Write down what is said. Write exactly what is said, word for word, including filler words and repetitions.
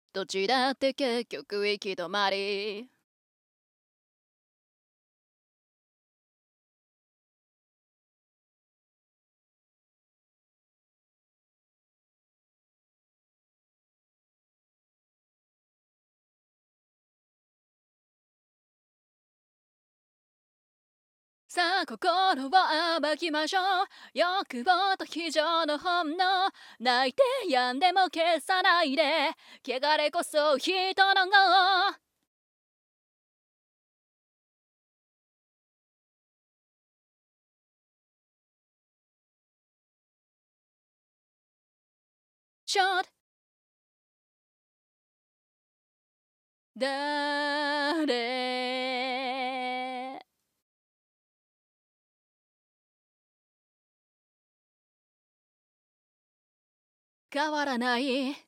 どっちだって結局行き止まり。さあ心を暴きましょう。欲望と非情の本能。泣いて病んでも消さないで。汚れこそ人の業。ショート誰変わらない